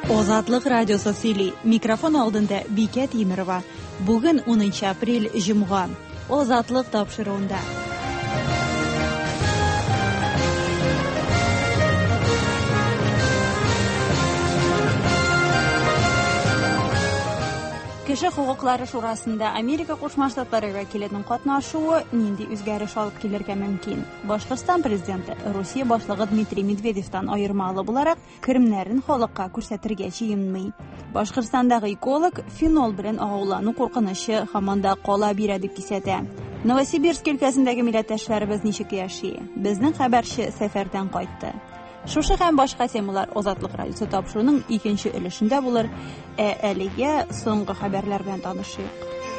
Озатлык радиосы сөйли. Микрофон алдында Бикә Тимирова. Бүген 10 апрель җомга. Озатлык тапшыруында. Кеше хукуклары шурасында Америка Кушма Штатлары вәкилетенең катнашуы нинди үзгәреш алып килергә мөмкин? Башкортстан президенты Русия башлыгы Дмитрий Медведевтан аермалы буларак керемнәрен халыкка күрсәтергә җыенмый. Башкортстандагы эколог фенол белән агулану куркынычы һаманда кала бирә дип кисәтә. Новосибирск өлкәсендәге милләттәшләребез ничек яши? Безнең хәбәрче сәфәрдән кайтты. Шушы һәм башка темалар Озатлык радиосы тапшыруның икенче өлешендә булыр. Әлегә соңгы хәбәрләр белән танышыйк.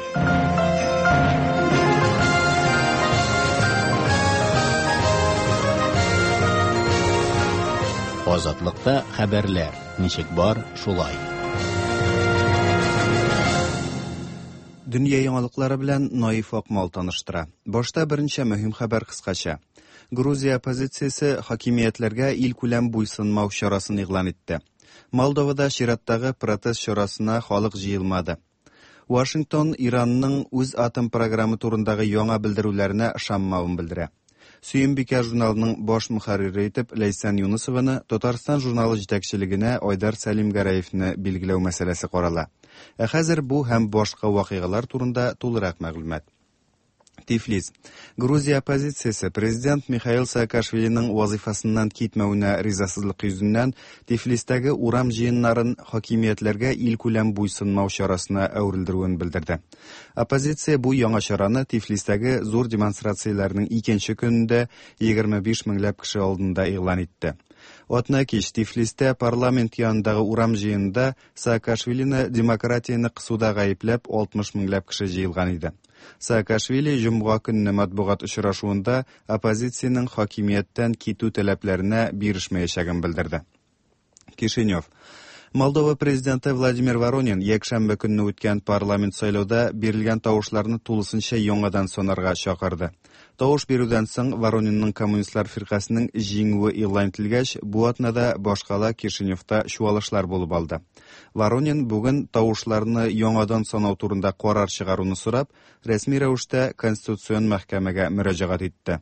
Озатлыкта хәбәрләр. Ничек бар, шулай. Дөнья яңалыклары белән Наиф Акмал таныштыра. Башта беренче мөһим хәбәр кыскача. Грузия оппозициясе хакимиятләргә илкүләм буйсынмау чарасын игълан итте. Молдовада чираттагы протест чарасына халык җыелмады. Вашингтон Иранның үз атом программы турындагы яңа белдерүләренә ышанмавын белдерә. Сөембикә журналының баш мөхәррире итеп Ләйсән Юнысованы Татарстан журналы җитәкчелегенә Айдар Сәлим Гәрәевне билгеләү мәсьәләсе карала. Хәзер бу һәм башка вакыйгалар турында тулырак мәгълүмат. Тифлис. Грузия оппозициясе президент Михаил Саакашвилиның вазифасыннан китмәүенә ризасызлык йөзеннән Тифлистәге урам җыеннарын хакимиятләргә илкүләм буйсынмау чарасына әверелдерүен белдерде. Оппозиция бу яңа чараны Тифлистәге зур демонстрацияләрнең икенче көнендә 25 меңләп кеше алдында игълан итте. Атна кич Тифлистә парламент янындагы урам җыенында Саакашвилине демократияны кысуда гаепләп 60 меңләп кеше җыелган иде. Саакашвили җомга көнне матбугат очрашуында оппозициянең хакимияттән китү таләпләренә бирешмәячәген белдерде. Кишинев. Молдова президенты Владимир Воронин якшәмбе көнне үткән парламент сайлауда бирелгән тавышларны тулысынча яңадан санарга чакырды. Тавыш бирүдән соң Воронинның коммунистлар фиркасының җиңүе игълан ителгәч, бу атнада башкала Кишиневта чуалышлар булып алды. Воронин бүген тавышларны яңадан санау турында карар чыгаруны сорап, рәсми рәвештә Конституцион мәхкәмәгә мөрәҗәгать итте.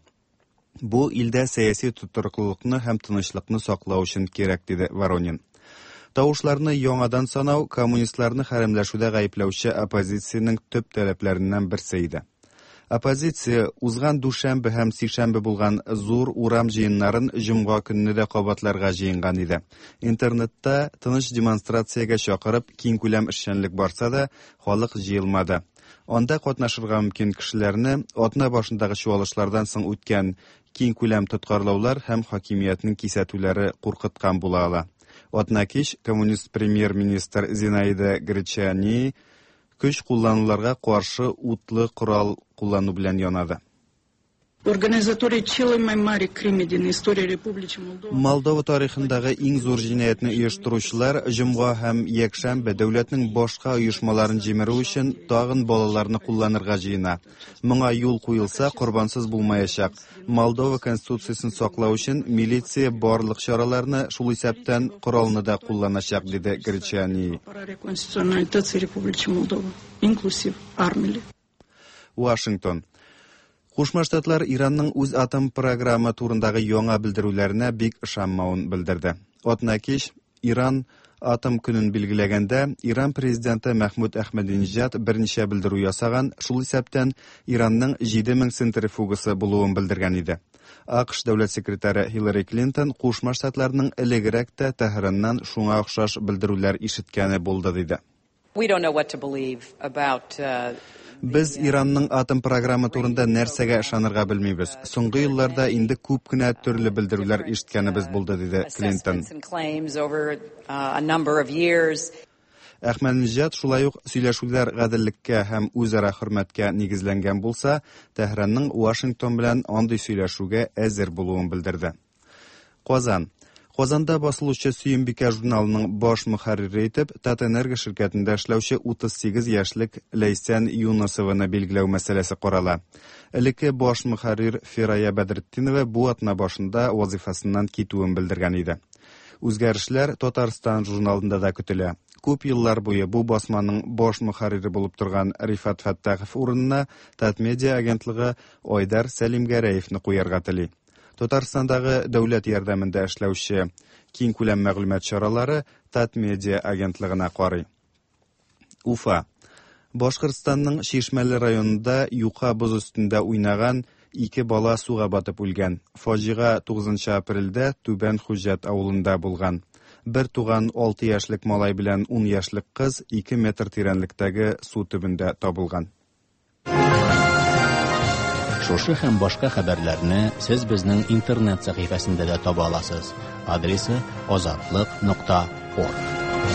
Бу илдә сәяси тотрыклыкны һәм тынычлыкны саклау өчен кирәк, диде Воронин. Тавышларны яңадан санау коммунистларны хәрәмләшүдә гаепләүче оппозициянең төп таләпләреннән берсе иде. Оппозиция узган дүшәмбе һәм сишәмбе булган зур урам җыеннарын җомга көнне дә кабатларга җыенган иде. Интернетта тыныч демонстрациягә чакырып киң күләм эшчәнлек барса да, халык җыелмады. Анда катнашырга мөмкин кешеләрне атна башындагы чуалышлардан соң үткән киң күләм тоткарлаулар һәм хакимиятның кисәтүләре куркыткан була ала. Атна кич коммунист премьер-министр Зинаида Гречани көч куллануларга каршы утлы корал куллану белән янады. Молдова тарихындагы иң зур җинаятьне оештыручылар җомга һәм якшәмбе дәүләтнең башка оешмаларын җимерү өчен тагын балаларны кулланырга җыена. Моңа юл куелса, корбансыз булмаячак. Молдова конституциясын саклау өчен милиция барлык чараларны шул исәптән коралны да кулланачак, диде Гречани. Вашингтон. Кушма Штатлар Иранның үз атом программы турындагы яңа белдерүләренә бик ышанмавын белдерде. Атна кич Иран атом көнен билгеләгәндә, Иран президенты Мәхмүд Әхмәдинеҗад берничә белдерү ясаган, шул исәптән Иранның 7000 центрифугасы булуын белдергән иде. АКШ дәүләт секретаре Хиллари Клинтон Кушма Штатларның элегрәк тә Тәһраннан шуңа охшаш белдерүләр ишеткәне булды, диде. Без Иранның атом программы турында нәрсәгә ышанырга белмибез. Соңгы елларда инде күп кенә төрле белдерүләр ишеткәнебез булды, диде Клинтон. Әхмәдинеҗад шулай ук сөйләшүләр гаделлеккә һәм үзара хөрмәткә нигезләнгән булса, Тәһранның Вашингтон белән андый сөйләшүгә әзер булуын белдерде. Казан. Казанда басылучы Сөембикә журналының баш мөхәррире итеп Татэнерго ширкәтендә эшләүче 38 яшьлек Ләйсән Юнысованы билгеләү мәсьәләсе карала. Элекке баш мөхәррир Фирая Бәдретдинова бу атна башында вазифасыннан китүен белдергән иде. Үзгәрешләр Татарстан журналында да көтелә. Күп еллар буе бу басманың баш мөхәррире булып торган Рифат Фәттахов урынына Татмедиа агентлыгы Айдар Сәлимгәрәевне куярга тели. Татарстандагы дәүләт ярдәмендә эшләүче киң күләм мәгълүмат чаралары Татмедиа агентлыгына карый. Уфа. Башкортстанның Чишмәле районында юка боз өстендә уйнаган 2 бала суга батып үлгән. Фаҗига 9 апрельдә Түбән Хуҗат авылында булган. Бер туган 6 яшьлек малай белән 10 яшьлек кыз 2 метр тирәнлектәге су төбендә табылган. Шушы һәм башка хәбәрләрне сез безнең интернет сәхифәсендә дә таба аласыз. Адресы ozatliq.org.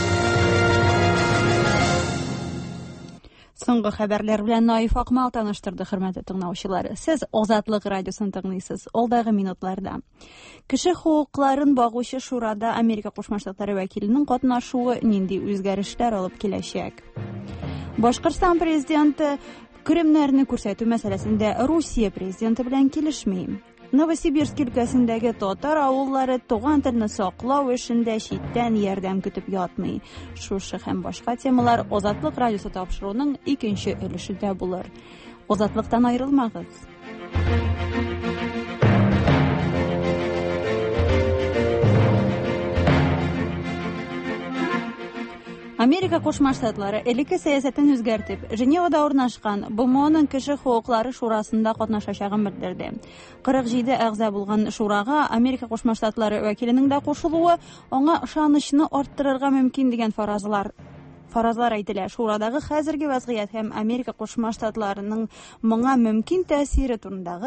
Соңгы хәбәрләр белән Наиф Акмал таныштырды, хөрмәтле тыңлаучылар. Сез Азатлык радиосын тыңлыйсыз. Алдагы минутларда кеше хукукларын багучы шурада Америка Кушма Штатлары вәкиленең катнашуы нинди үзгәрешләр алып киләчәк? Башкортстан президенты Крымнарны күрсәтү мәсьәләсендә Русия президенты белән килешми. Новосибирск өлкәсендәге татар авыллары туган телне саклау эшендә читтән ярдәм көтеп ятмый. Шушы һәм башка темалар Азатлык радиосы тапшыруның икенче өлешендә булыр. Азатлыктан аерылмагыз. Америка Кушма Штатлары элекке сәясәтен үзгәртеп, Женевада урнашкан БМОның кеше хукуклары шурасында катнашачагын белдерде. 47 әгъза булган шурага Америка Кушма Штатлары вәкиленең дә кушылуы аңа ышанычны арттырырга мөмкин дигән фаразлар әйтелә. Шурадагы хәзерге вазгыять һәм Америка Кушма Штатларының моңа мөмкин тәэсире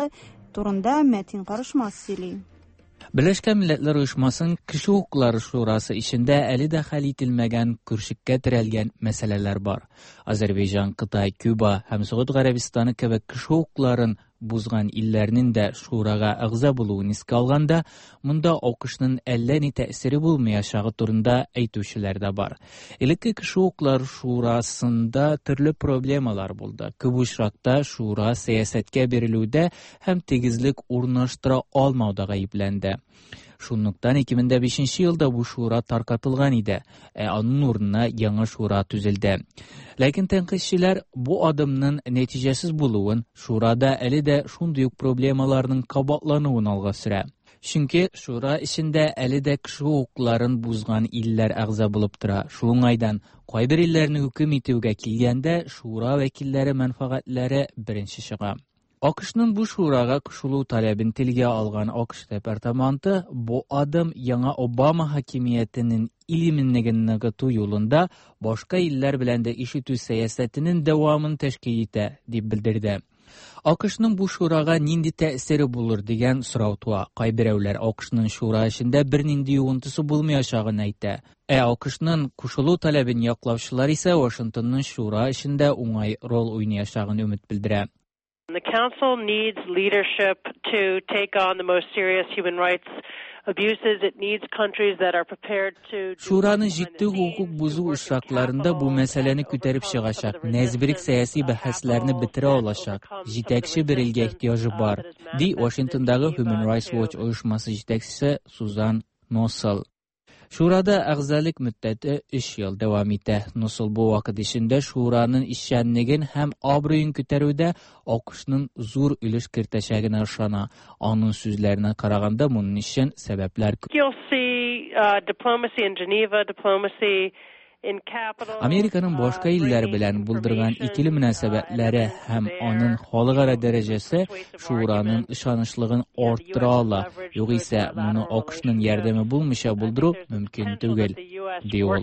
турында Мәтин Карышмас сөйли. Birleşken Milletler Uyuşmasının Kişi Hukukları Şurası içinde әле дә хәл ителмәгән күршеккә терәлгән мәсьәләләр бар. Азербайҗан, Кытай, Куба һәм Сауд Гарәбистаны кебек кеше хукукларын бузган илләрнең дә шурага әгъза булуын искә алганда, монда акышның әллә ни тәэсире булмаячагы турында әйтүчеләр дә бар. Элекке кеше хукуклары шурасында төрле проблемалар булды. Күп очракта шура сәясәткә бирелүдә һәм тигезлек урнаштыра алмауда гаепләнде. Шунлыктан 2005 елда бу шура таркатылган иде, аның урынына яңа шура төзелде. Ләкин тәнкыйтьчеләр бу адымның нәтиҗәсез булуын, шурада әле дә шундый ук проблемаларның кабатлануын алга сөрә. Чөнки шура эчендә әле дә кеше хукукларын бузган илләр әгъза булып тора. Шуңайдан кайбер илләрне хөкем итүгә килгәндә шура вәкилләре мәнфәгатьләре беренче чыга. AQShның бу шурага кушылу таләбен телгә алган AQSh департаменты бу адым яңа Обама хакимиятенең илемнеген ныгыту юлында башка илләр белән дә ишетү сәясәтенең дәвамын тәшкил итә дип белдерде. AQShның бу шурага нинди тәэсире булыр дигән сорау туа. Кайберәүләр AQShның шура эчендә бернинди югынтысы булмаячагын әйтә. AQShның кушылу таләбен яклаучылар исә Вашингтонның шура эчендә уңай роль уйнаячагын үмид белдерә. The Council needs leadership to take on the most serious human rights abuses. It needs countries that are prepared to... Шураның җитди хукук бузу очракларында бу мәсьәләне күтәреп чыгачак, нәзбирик сәяси бәхәсләрне бетерә алачак, җитәкче берилгә ихтияҗы бар, ди Вашингтондагы Human Rights Watch оешмасы җитәкчесе Сузан Носл. Шурада әгъзалык мөддәте 3 ел дәвам итә. Носл бу вакыт эчендә шураның эшчәнлеген һәм абруен күтәрүдә AQShның зур өлеш кертәчәгенә ышана. Аның сүзләренә караганда, моның өчен сәбәпләр күп. Американың башка илләр белән булдырган икеле мөнәсәбәтләре һәм аның халыкара дәрәҗәсе шураның ышанычлыгын арттыра ала. Югыйсә, моны AQShның ярдәме булмыйча булдыру мөмкин түгел, ди ул.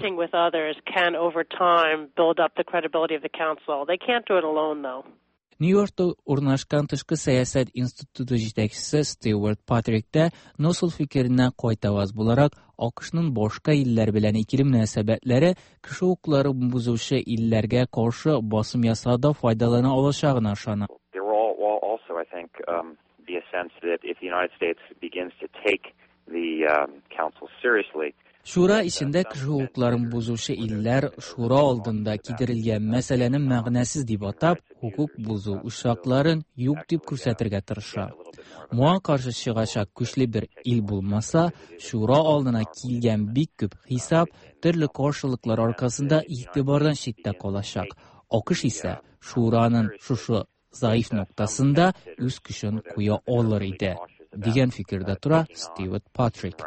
Нью-Йоркта урнашкан тышкы сәясәт институты җитәкчесе Стюарт Патрикта Носл фикеренә кайтаваз буларак, AQShның башка илләр белән икеле мөнәсәбәтләре кеше хукукларын бузучы илләргә каршы басым ясауда файдалана алачагына ышана. Шура ичендә кеше хукукларын бузучы илләр шура алдында кидерелгән мәсьәләне мәгънәсез дип атап, хукук бузу очракларын юк дип күрсәтергә тырыша. Моңа каршы чыгачак көчле бер ил булмаса, шура алдына килгән бик күп хисап төрле каршылыклар аркасында игътибардан читтә калачак. АКШ исә шураның шушы заиф ноктасында үз көчен куя алыр иде, дигән фикердә тора Стюарт Патрик.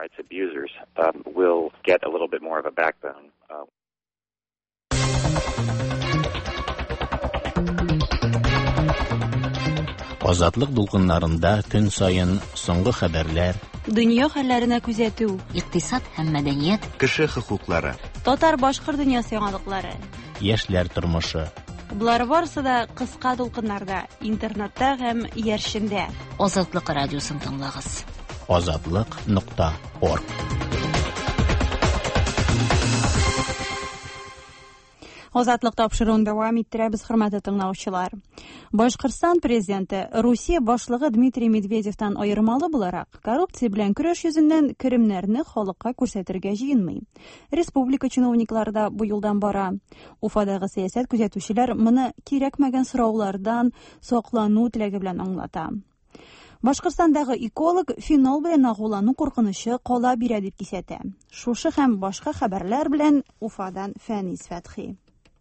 Азатлык дулкыннарында төн сайын соңгы хәбәрләр, Дөнья хәлләренә күзәтү, икътисад һәм мәдәният, кеше хокуклары, татар-башкорт дөньясы яңалыклары. яшьләр тормышы. Булар барысы да кыска дулкыннарда, интернетта һәм яршендә. Азатлык радиосын тыңлагыз. Azatlyk.org. Азатлык тапшыруын дәвам иттерәбез, хөрмәтле тыңлаучылар. Башкортстан президенты Русия башлыгы Дмитрий Медведевтан аермалы буларак, коррупция белән көрәш йөзеннән керемнәрне халыкка күрсәтергә җыенмый. Республика чиновниклары да бу юлдан бара. Уфадагы сәясәт күзәтүчеләр моны кирәкмәгән сораулардан саклану теләге белән аңлата. Башкортстандагы эколог фенол белән агулану куркынычы кала бирә дип кисәтә. Шушы һәм башка хәбәрләр белән Уфадан Фәнис Фәтхи.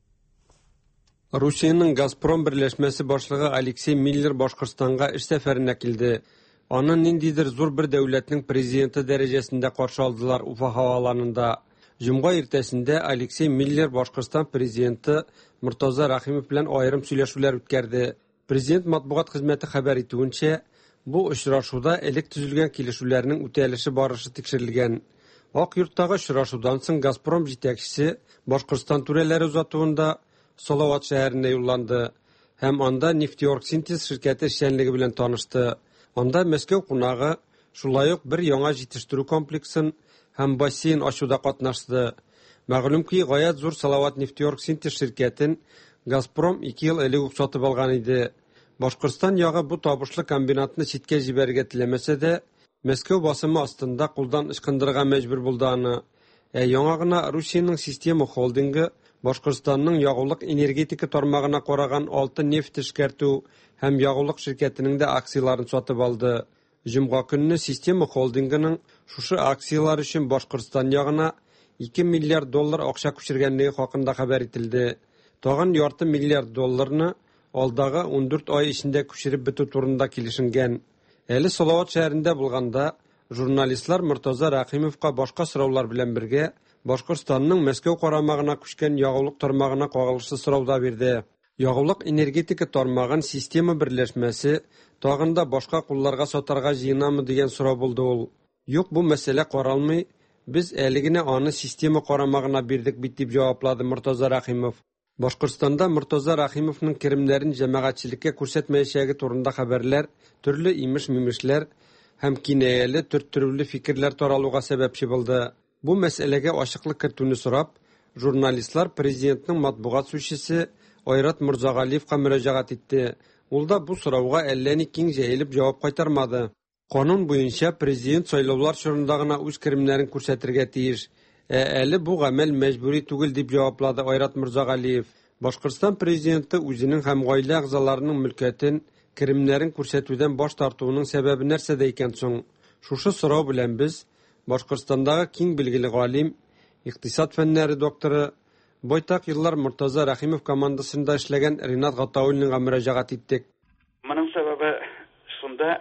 Русияның Газпром берләшмәсе башлыгы Алексей Миллер Башкортстанга эш сәфәренә килде. Аны ниндидер зур бер дәүләтнең президенты дәрәҗәсендә каршы алдылар Уфа һаваланында. Җомга иртәсендә Алексей Миллер Башкортстан президенты Муртаза Рахимов белән аерым сөйләшүләр үткәрде. Президент матбугат хезмәте хәбәр итүенчә, бу очрашуда элек төзелгән килешүләрнең үтәлеше барышы тикшерелгән. Ак йорттагы очрашудан соң Газпром җитәкчесе Башкортстан түрәләре узатуында Салават шәһәренә юлланды һәм анда Нефтеоргсинтез ширкәте эшчәнлеге белән танышты. Анда Мәскәү кунагы шулай ук бер яңа җитештерү комплексын һәм бассейн ачуда катнашты. Мәгълүм ки, гаять зур Салават Нефтеоргсинтез ширкәтен Газпром 2 ел элек үк сатып алган иде. Башкортстан ягы бу табышлы комбинатны читкә җибәрергә теләмәсә дә, Мәскәү басымы астында кулдан ычкындырырга мәҗбүр булды аны. Яңа гына Русиянең система холдингы Башкортстанның ягулык энергетика тармагына караган 6 нефть эшкәртү һәм ягулык ширкәтенең дә акцияларын сатып алды. Җомга көнне система холдингының шушы акциялар өчен Башкортстан ягына 2 миллиард доллар акча күчергәнлеге хакында хәбәр ителде. Тагын ярты миллиард долларны алдагы 14 ай эчендә күчереп бетү турында килешенгән. Әле Салават шәһәрендә булганда журналистлар Муртаза Рахимовка башка сораулар белән бергә Башкортстанның Мәскәү карамагына күчкән ягулык тармагына кагылышлы сорауда бирде. Ягулык энергетика тармагын система берләшмәсе тагын да башка кулларга сатарга җыенамы дигән сорау булды ул. Юк, бу мәсьәлә каралмый, без әле генә аны система карамагына бирдек бит дип җаваплады Муртаза Рахимов. Башкортстанда Муртаза Рахимовның керемнәрен җәмәгатьчелеккә күрсәтмәячәге турында хәбәрләр, төрле имеш-мимешләр һәм кинаяле төрттерүле фикерләр таралуга сәбәпче булды. Бу мәсьәләгә ачыклык кертүне сорап, журналистлар президентның матбугат сүзчесе Айрат Мурзагалиевка мөрәҗәгать итте. Ул да бу сорауга әллә ни киң җәелеп җавап кайтармады. Канун буенча президент сайлаулар чорында гына үз керемнәрен күрсәтергә тиеш. Әле бу гамәл мәҗбүри түгел дип җаваплады Айрат Мурзагалиев. Башкортстан президенты үзенең һәм гаилә әгъзаларының мөлкәтен, керемнәрен күрсәтүдән баш тартуының сәбәбе нәрсәдә икән соң? Шушы сорау белән без Башкортстандагы киң билгеле галим, икътисад фәннәре докторы, байтак еллар Муртаза Рахимов командасында эшләгән Ринат Гатауллинга мөрәҗәгать иттек. Моның сәбәбе шунда,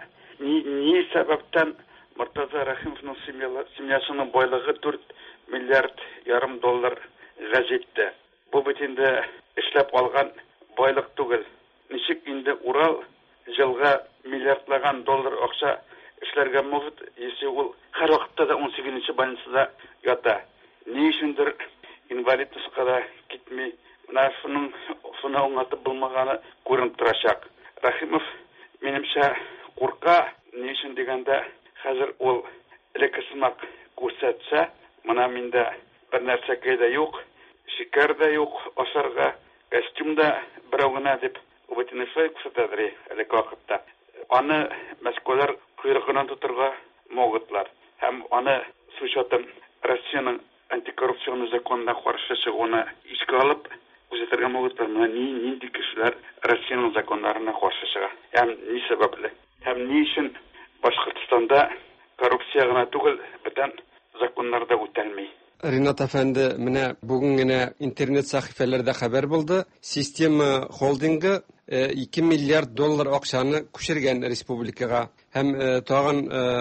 ни сәбәптән Муртаза Рахимовның семьясының байлыгы 4 миллиард ярым доллар җитте. Бу бит инде эшләп алган байлык түгел. Ничек инде Урал җылга миллиардлаган доллар акча эшләргә мөһит, ясый ул һәр вакытта да 18нче больницада ята. Ни өчендер инвалидлыкка да китми, менә шуның аңлатып булмаганы күренеп торачак. Рахимов минемчә курка, ни өчен дигәндә, хәзер ул элекесенак күрсәтсә, менә миндә бер нәрсә дә юк, шикәр дә юк, ашарга, костюм да берәү генә дип үтенешләр күрсәтәдер әле вакытта. Аны Мәскәүләр койрыгынан тотырга могытлар. Һәм аны сучатын Россиянең антикоррупцион законына каршы чыгуны искә алып күрсәтергә могытлар. Менә нинди кешеләр Россиянең законнарына каршы чыга. Һәм ни сәбәпле? Һәм ни өчен Башкортстанда коррупция гына түгел, бүтән законнар да үтәлми. Ринат әфәнде, менә бүген генә интернет сәхифәләрдә хәбәр булды. Система холдингы 2 миллиард доллар акчаны күчергән республикага һәм тагын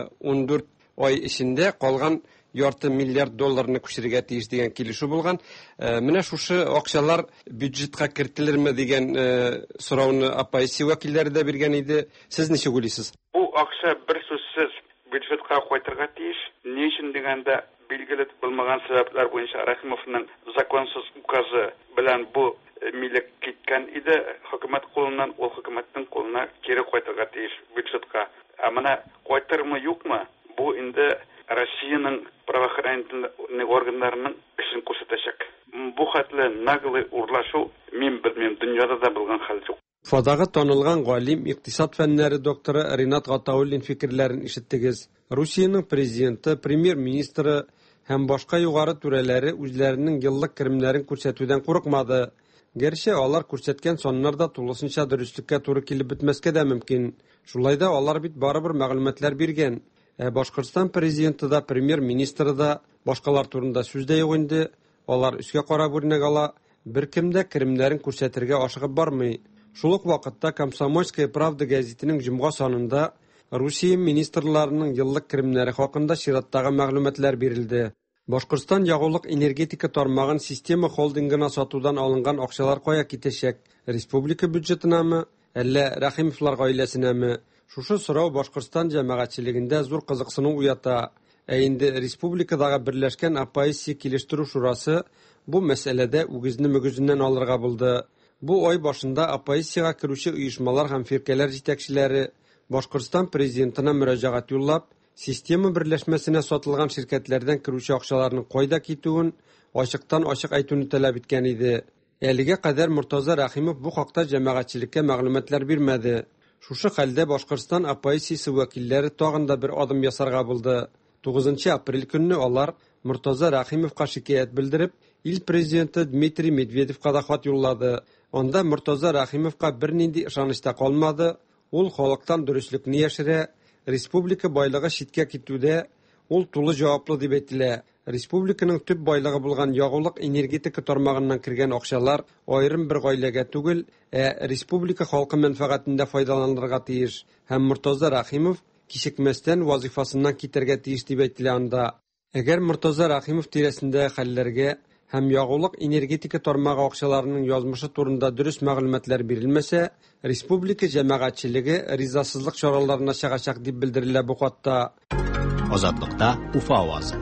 14 ай эчендә калган ярты миллиард долларны күчерергә тиеш дигән килешү булган. Менә шушы акчалар бюджетка кертелерме дигән сорауны АПС вәкилләре дә биргән иде. Сез ничек уйлыйсыз? Бу акча бер сүзсез бюджетка кайтырга тиеш. Ни өчен дигәндә билгеле булмаган сәбәпләр буенча Рахимовның законсыз указы белән бу милек киткән иде. Хөкүмәт кулыннан ул хөкүмәтнең кулына кире кайтырга тиеш бюджетка. Менә кайтырмы юкмы? Бу инде Россиянең правоохранительный органнарының эшен күрсәтәчәк. Бу хәтле наглый урлашу мин белмим, дөньяда да булган хәл юк. Уфадагы танылган галим, икътисад фәннәре докторы Ринат Гатауллин фикерләрен ишеттегез. Русиянең президенты, премьер-министры һәм башка югары түрәләре үзләренең еллык керемнәрен күрсәтүдән курыкмады. Гәрчә алар күрсәткән саннарда тулысынча дөреслеккә туры килеп бетмәскә дә мөмкин. Шулай да алар бит барыбер мәгълүматлар биргән. Башкортстан президенты да, премьер-министры да башкалар турында сүз дә юк инде. Алар үскә карап үрнәк ала, беркем дә керемнәрен күрсәтергә ашыгып бармый. Шул ук вакытта Комсомольская правда гәзитенең җомга санында Русия министрларының еллык керемнәре хакында чираттагы мәгълүматлар бирелде. Башкортстан ягулык энергетика тармагын система холдингына сатудан алынган акчалар кая китәчәк? Республика бюджетынамы, әллә Рахимовлар гаиләсенәме? Шушы сорау Башкортстан җәмәгатьчелегендә зур кызыксыну уята. Инде республикадагы берләшкән АПС килештерү шурасы бу мәсьәләдә үгезне мөгезеннән алырга булды. Бу ай башында АПС-га керүче оешмалар һәм фиркәләр җитәкчеләре Башкортстан президентына мөрәҗәгать юллап, система берләшмәсенә сатылган ширкәтләрдән керүче акчаларның кайда китүен ачыктан-ачык әйтүне таләп иткән иде. Әлегә кадәр Муртаза Рахимов бу хакта җәмәгатьчелеккә мәгълүматлар бирмәде. Шушы хәлдә Башкортстан АПС вәкилләре тагын да бер адым ясарга булды. 9 апрель көнне алар Муртаза Рахимовка шикаят белдереп, ил президенты Дмитрий Медведевка да хат юллады. Анда Муртаза Рахимовка бернинди ышанычта калмады. Ул халыктан дөреслекне яшерә, республика байлыгы читкә китүдә ул тулы җаваплы дип әйтелә. Республиканың төп байлыгы булган ягулык энергетика тармагыннан кергән акчалар аерым бер гаиләгә түгел, республика халкы мәнфәгатендә файдаланырга тиеш. Һәм Муртаза Рахимов кичекмәстән вазифасыннан китәргә тиеш дип әйтелә анда. Әгәр Муртаза Рахимов тирәсендә хәлләргә һәм ягулык энергетика тармагы акчаларының язмышы турында дөрес мәгълүматлар бирелмәсә, республика җәмәгатьчелеге ризасызлык чараларына чыгачак дип белдерелә бу хатта. Азатлыкта Уфа авазы.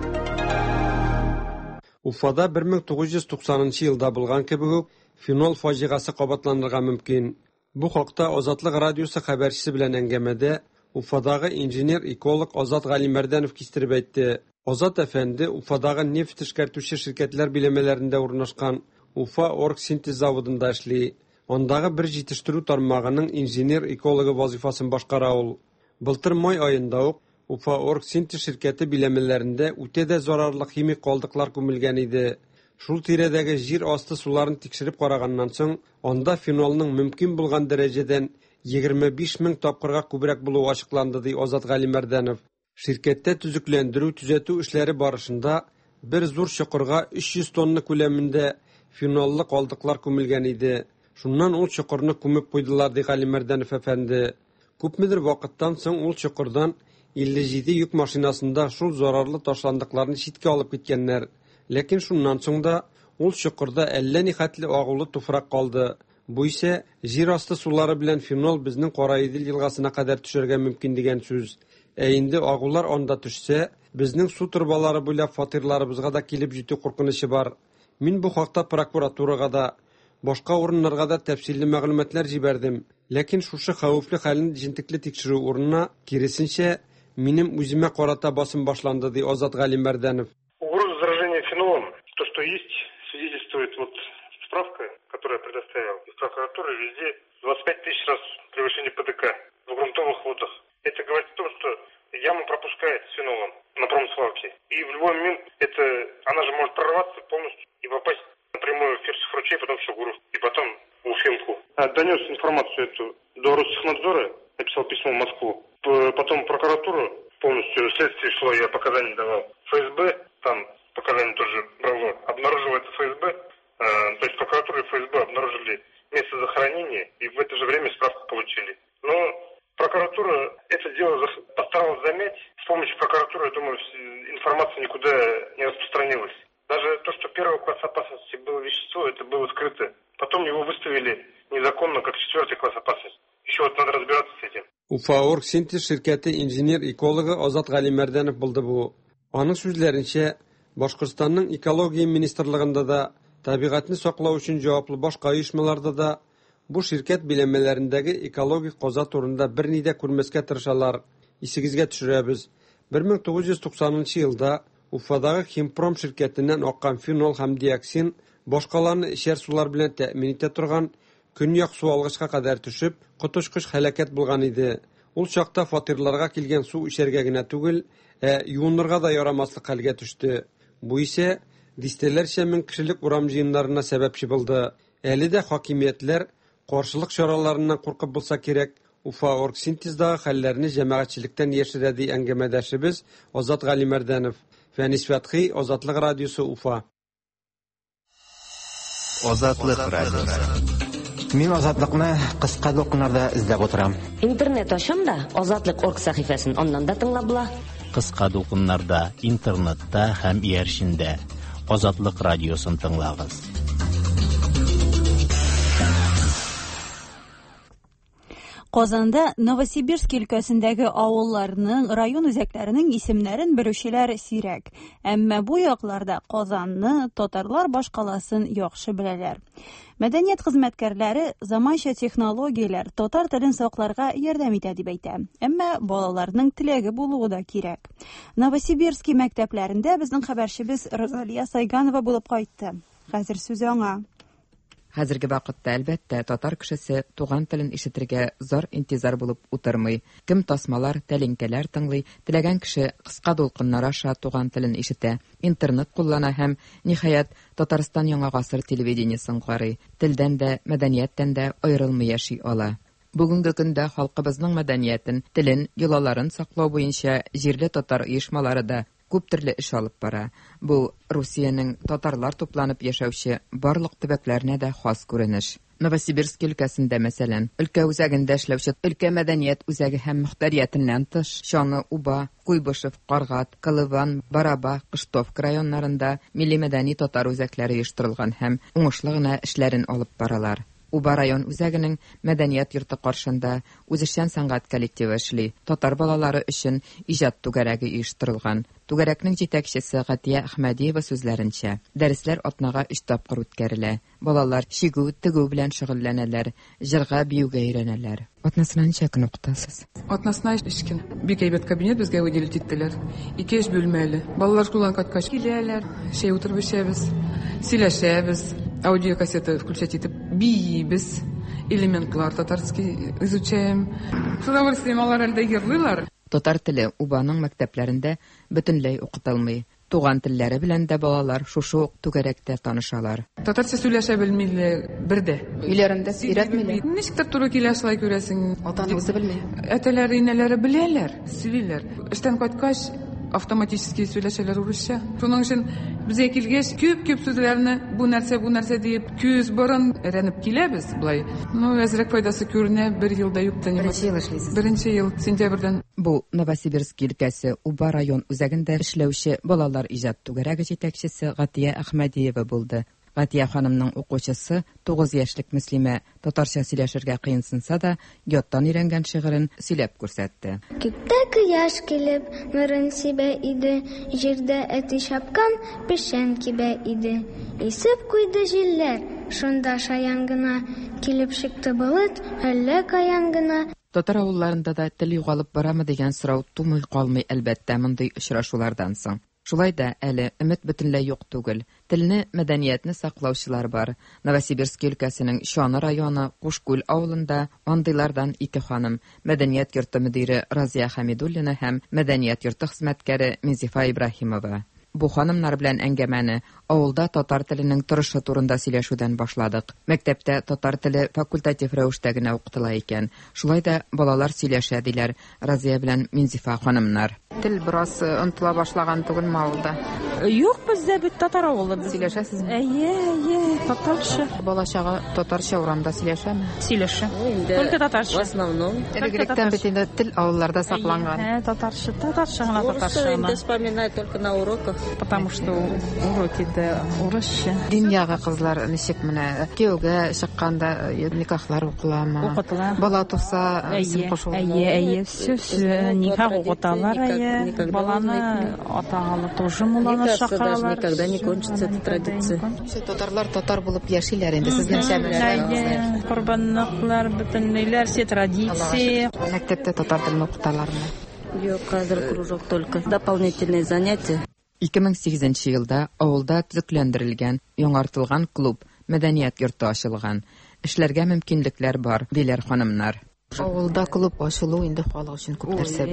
Уфада 1990 елда булган кебек фенол фаҗигасы кабатланырга мөмкин. Бу хакта Азатлык радиосы хәбәрчесе белән әңгәмәдә Уфадагы инженер-эколог Азат Галимәрдәнов кистереп әйтте. Азат әфәнде Уфадагы нефть эшкәртүче ширкәтләр биләмәләрендә урнашкан Уфа оргсинтез заводында эшли. Андагы бер җитештерү тармагының инженер-экологы вазифасын башкара ул. Былтыр май аенда ук Уфа оргсинтез ширкәте биләмәләрендә үтә дә зарарлы химик калдыклар күмелгән иде. Шул тирәдәге җир асты суларын тикшереп караганнан соң, анда фенолның мөмкин булган дәрәҗәдән 25 мең тапкырга күбрәк булуы ачыкланды, ди Азат Галимәрдәнов. Ширкәттә төзекләндерү эшләре барышында бер зур чокырга 300 тонна күләмендә феноллы калдыклар күмелгән иде. Шуннан ул чокырны күмеп куйдылар, ди Галимәрдәнов әфәнде. Күпмедер вакыттан соң ул чокырдан 57 йөк машинасында шул зарарлы ташландыкларны читкә алып киткәннәр. Ләкин шуннан соң да ул чокырда әллә ни хәтле агулы туфрак калды. Бу исә җир асты сулары белән фенол безнең Караидел елгасына кадәр төшәргә мөмкин дигән сүз. Инде агулар анда төшсә, безнең су турбалары буйлап фатирларыбызга да килеп җитү куркынычы бар. Мин бу хакта прокуратурага да, башка урыннарга да тәфсилле мәгълүматлар җибәрдем. Ләкин шушы хәвефле хәлне җентекле тикшерү урынына, киресенчә, минем үземә карата басым башланды, ди Азат Галимәрдәнов. Угроза заражения фенолом, то, что есть, свидетельствует справка, которую я предоставил из прокуратуры, везде 25 тысяч раз превышение ПДК в грунтовых водах. Это говорит о том, что яма пропускает с фенолом на промсвалке. И в любой момент она же может прорваться полностью и попасть напрямую в Фирсов ручей, потом в Шугуров и потом в Уфимку. Донес информацию эту до Россехнадзора, написал письмо в Москву. Потом в прокуратуру полностью следствие шло, я показания давал. ФСБ, там показания тоже брало. Обнаруживается ФСБ, то есть прокуратура и ФСБ обнаружили место захоронения и в это же время справку получили. Но прокуратура это дело постаралась замять. С помощью прокуратуры, я думаю, информация никуда не распространилась. Даже то, что первый класс опасности было вещество, это было скрыто. Потом его выставили незаконно как 4-й класс опасности. Еще вот надо разбираться с этим. Уфа Оргсинтез şirketi injener-ekologi Ozod Galimerdanov bildi bu. Onun sözlerince Boshqirdistonning ekologiya ministrligida da, tabiatni saqlash uchun javobli boshqa uyushmalarda da bu şirket bilinmelerindagi ekologik qoza turunda bir nida ko'rmasga tirishlar. Esigizga tushiramiz. 1990-yilda Ufadagi Himprom şirketinden oqqan fenol ham dioksin boshqalarni ishar sular bilan ta'min eta turgan kunyoq suv olg'ishga qadar tushib, qutishqish halokat bo'lgan edi. Ul chaqda fatirlarga kelgan suv ishargagina tugil, yuvinirga da yaramaslik halga tushdi. Bu ise distelercha ming kishilik uram jiyinlarına sababchi bo'ldi. Elida hokimiyatlar qarshilik choralaridan qo'rqib bo'lsa kerak, Ufa Orgsintezdagi hallarni jamoatchilikdan yashiradi angamadashimiz Ozod Galimerdanov. Fanis Fatxi, Ozodlik radiosi Ufa. Ozodlik radiosi. Men ozodlikni qisqa do'qinlarda izlab o'tiram. Internet ochimda ozodlik.org sahifasini ondan da tinglab bo'la. Qisqa do'qinlarda internetda ham erishinda Ozodlik radiosini tinglag'iz. Qozonda Novosibirsk өлкәсендәге авылларның, район үзәкләренең исемнәрен белүчеләр сирәк. Әмма бу якларда Qozonны татарлар башкаласын яхшы беләләр. Мәдәният хезмәткәрләре заманча технологияләр татар телен сакларга ярдәм итә дип әйтә. Әмма балаларның теләге булуы да кирәк. Новосибирск мәктәпләрендә безнең хәбәрчебез Розалия Сайганова булып кайтты. Хәзер сүз аңа. Хәзерге вакытта әлбәттә татар кешесе туган телен ишетергә зар интизар булып утырмый. Кем тасмалар, тәлинкәләр тыңлый, теләгән кеше кыска дулкыннар аша туган телен ишетә. Интернет куллана һәм ниһаять Татарстан яңа гасыр телевидениесын карый. Телдән дә, мәдәнияттән дә аерылмый яши ала. Бүгенге көндә халкыбызның мәдәниятен, телен, йолаларын саклау буенча җирле татар оешмалары да күп төрле эш алып бара. Бу Русиянең татарлар тупланып яшәүче барлык төбәкләренә дә хас күренеш. Новосибирск өлкәсендә мәсәлән, өлкә үзәгендә эшләүче өлкә мәдәният үзәге һәм мөхтәриятеннән тыш, Шаны, Уба, Куйбышев, Каргат, Кылыван, Бараба, Кыштовка районнарында милли мәдәни татар үзәкләре оештырылган һәм уңышлы гына эшләрен алып баралар. Уба район үзәгенең мәдәният йорты каршында үзешчән сәнгать коллективы эшли. Татар балалары өчен иҗат түгәрәге оештырылган. Түгәрәкнең җитәкчесе Гатия Әхмәдиева сүзләренчә, дәресләр атнага 3 тапкыр үткәрелә. Балалар шигү, тегү белән шөгыльләнәләр, җырга, биюгә өйрәнәләр. Атнасына ничә көн укытасыз? Атнасына 3 көн. Бик әйбәт кабинет безгә выделить иттеләр. 2 эш бүлмәле. Балалар шулай каткач киләләр, шәй утырып эчәбез, сөйләшәбез, аудиокассета включать итеп биебез, элементлар татарский изучаем. С удовольствием алар әлдә йырлыйлар. Татар теле Убаның мәктәпләрендә бөтенләй укытылмый. Туган телләре белән дә балалар шушы ук түгәрәктә танышалар. Татарча сөйләшә белмиләр бердә. Өйләрендә өйрәтмиләр. Ничектер туры килә шулай күрәсең. Атаны үзе белми. Әтәләре, инәләре беләләр, сөйлиләр. Эштән кайткач автоматически сөйләшәләр урысча. Шуның өчен безгә килгәч күп сүзләрне бу нәрсә дип күз борын әрәнеп киләбез булай. Әзрәк файдасы күренә, 1 елда юк та. Беренче ел сентябрьдән. Бу Новосибирск өлкәсе Уба район үзәгендә эшләүче балалар иҗат түгәрәге җитәкчесе Гатия Әхмәдиева булды. Гатия ханымның укучысы 9 яшьлек Мөслимә татарча сөйләшергә кыенсынса да, яттан өйрәнгән шигырен сөйләп күрсәтте. Күктә кояш килеп, нурын сибә иде, җирдә әти чапкан пешән кибә иде. Исеп куйды җилләр, шунда шаян гына килеп чыкты болыт, әллә каян гына. Татар авылларында да тел югалып барамы дигән сорау тумый калмый әлбәттә мондый очрашулардан соң. Шулай да әле өмет бөтенләй юк түгел. Телне, мәдәниятне саклаучылар бар. Новосибирск өлкәсенең Шаны районы Кушкүл авылында андыйлардан 2 ханым, мәдәният йорты мөдире Разия Хамидуллина һәм мәдәният йорты хезмәткәре Мизифа Ибраһимова. бу ханымнар белән әңгәмәне авылда татар теленең торышы турында сөйләшүдән башладык. Мәктәптә татар теле факультатив рәвештә генә укытыла икән. Шулай да балалар сөйләшә диләр Разия белән Минзифа ханымнар. Тел бераз онытыла башлаган түгелме авылда? Юк, бездә бит татар авылы. Сөйләшәсезме? Әйе, татарча. Балачага татарча урамда сөйләшәме? Сөйләшә. Только татарча. В основном. Элегректән бит инде тел авылларда сакланган. Татарча гына татарча. Я вспоминаю только на уроках. Потому что уроки да урысча. Дөньяга кызлар ничек менә кияүгә чыкканда никахлар укыламы? Укытыла. Бала туса исем кушылма. Әйе, все никах укыталар. Баланы атагалы тоже муланы шакалар. Никогда не кончится эта традиция. Татарлар татар булып яшиләр инде сезнең шәмәләрегездә. Корбанлыклар, бөтенләр, все традиции. Мәктәптә татар телен укыталармы? Yok, хәзер кружок только. Дополнительные занятия. 2008 елда авылда төзекләндерелгән, яңартылган клуб, мәдәният йорты ачылган. Эшләргә мөмкинлекләр бар, диләр ханымнар. Авылда клуб ачылу инде халык өчен күп нәрсә.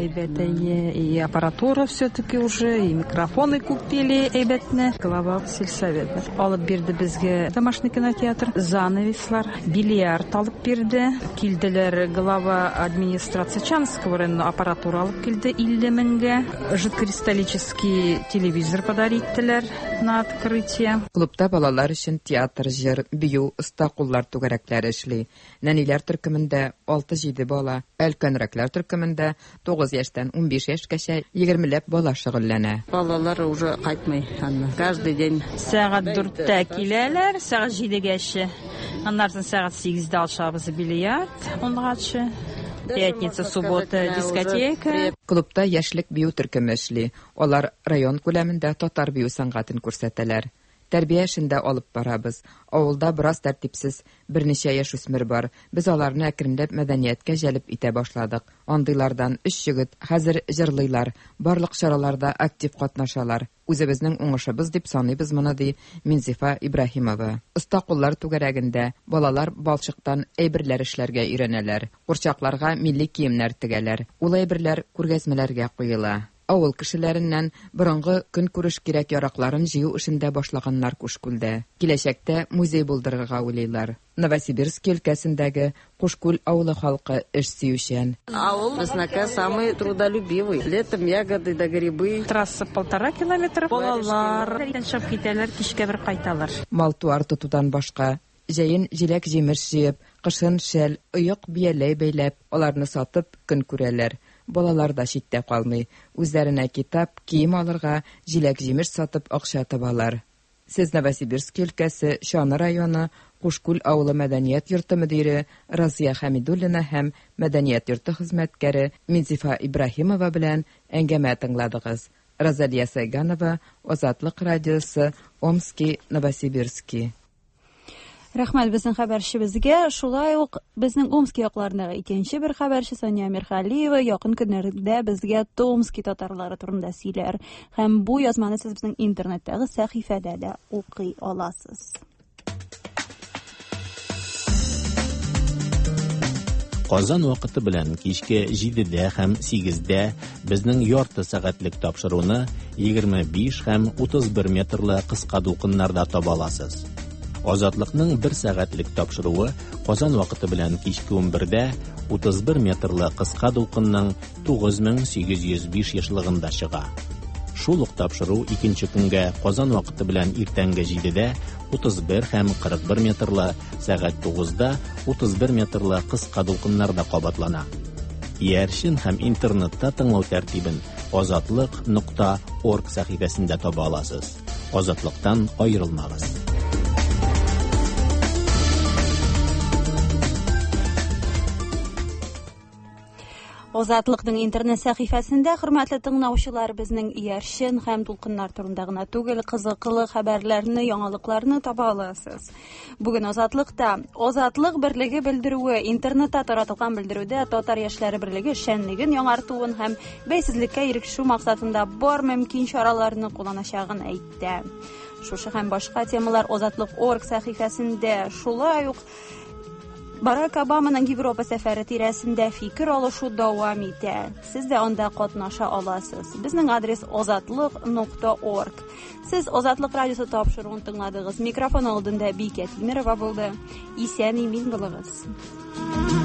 И аппаратура все-таки уже, и микрофоны купили, әйбәтне. Глава сельсовета алып бирде безгә домашний кинотеатр, занавеслар, бильярд алып бирде. Килделәр глава администрация Чанского района аппаратура алып килде 50 меңгә. Жидкристаллический телевизор подариттеләр на открытие. Клубта балалар өчен театр, җыр, бию, оста куллар түгәрәкләре эшли. Нәниләр төркемендә 6-7 бала, өлкәнрәкләр төркемендә 9 яшьтән 15 яшькәчә 20ләп бала шөгыльләнә. Балалар уже кайтмый, каждый день. Сәгать 4-тә киләләр, сәгать 7-гәчә. Аннан сәгать 8-дә алышабыз бильярд, 10-гача. Пятница, суббота, дискотека. Клубта яшьлек бию төркеме эшли. Алар район күләмендә татар бию сәнгатен күрсәтәләр. Тәрбия эшендә алып барабыз. Авылда бераз тәртипсез берничә яшь үсмер бар. Без аларны әкренләп мәдәнияткә җәлеп итә башладык. Андыйлардан 3 җегет хәзер җырлыйлар. Барлык чараларда актив катнашалар. Үзебезнең уңышыбыз дип саныйбыз моны, ди Минзифа Ибраһимова. Оста куллар түгәрәгендә балалар балчыктан әйберләр эшләргә өйрәнәләр. Курчакларга милли киемнәр тегәләр. Ул әйберләр күргәзмәләргә куела. Авыл кешеләреннән борынгы көн күреш кирәк яракларын җыю эшендә башлаганнар Кушкүлдә. Киләчәктә музей булдырырга уйлыйлар. Новосибирск өлкәсендәге Кушкүл авылы халкы эш сөючән. Авыл безнеке самый трудолюбивый. Летом ягоды да грибы. Трасса 1,5 километр. Балалар чыгып китәләр, кичкә бер кайталар. Мал-туар тотудан башка, җәен җиләк-җимеш җыеп, кышын шәл, оек бияләй бәйләп, аларны сатып көн күрәләр. Балалар да читтә калмый. Үзләренә китап, кием алырга, җиләк-җимеш сатып акча табалар. Сез Новосибирск өлкәсе Шаны районы Кушкүл авылы мәдәният йорты мөдире Разия Хәмидуллина һәм мәдәният йорты хезмәткәре Минзифа Ибраһимова белән әңгәмә тыңладыгыз. Розалия Сайганова, Азатлык радиосы, Омский, Новосибирский. Рәхмәт безнең хәбәрчебезгә. Шулай ук безнең Омский якларындагы икенче бер хәбәрче Сания Мирхәлиева якын көннәрдә безгә Томский татарлары турында сөйләр. Һәм бу язманы сез безнең интернеттагы сәхифәдә дә укый аласыз. Казан вакыты белән кичке 7дә һәм 8дә безнең ярты сәгатьлек тапшыруны 25 һәм 31 метрлы кыска дулкыннарда таба аласыз. Азатлыкның 1 сәгатьлек тапшыруы Казан вакыты белән кичке 11дә 31 метрлы кыска дулкынның 9805 яшьлыгында чыга. Шул ук тапшыру икенче көнгә Казан вакыты белән иртәнге 7дә 31 һәм 41 метрлы, сәгать 9да 31 метрлы кыска дулкыннарда кабатлана. Иярчин һәм интернетта тыңлау тәртибен azatliq.org сәхифәсендә таба аласыз. Азатлыктан аерылмагыз. Азатлыкның интернет сәхифәсендә хөрмәтле тыңлаучылар безнең иярчин һәм дулкыннар турында гына түгел, кызыклы хәбәрләрне, яңалыкларны таба аласыз. Бүген Азатлыкта Азатлык берлеге белдерүе, интернетта таратылган белдерүдә татар яшьләре берлеге шәнлеген яңартуын һәм бәйсезлеккә ирешү максатында бар мөмкин чараларны кулланачагын әйтте. Шушы һәм башка темалар Азатлык.org сәхифәсендә, шулай ук Barack Obama'nın Европа сәфәре тирәсендә фикер алышу дәвам итә. Сез дә анда катнаша аласыз. Безнең адрес озатлык.org. Сез Озатлык радиосы тапшыруын тыңладыгыз. Микрофон алдында Бикә Тимерова булды. Исән-имин булыгыз.